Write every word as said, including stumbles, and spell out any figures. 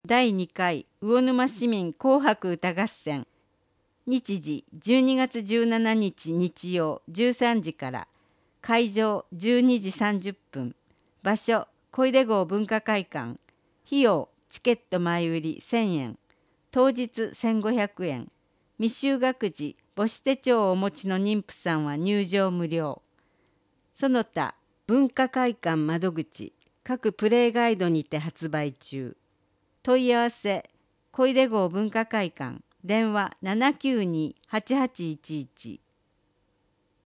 だいにかい魚沼市民紅白歌合戦。日時じゅうにがつじゅうしちにち日曜じゅうさんじから。会場じゅうにじさんじゅっぷん。場所小出郷文化会館。費用チケット前売りせんえん。当日せんごひゃくえん。未就学児母子手帳をお持ちの妊婦さんは入場無料。その他文化会館窓口各プレイガイドにて発売中。問い合わせ小出郷文化会館電話 ななきゅうに はちはちいちいち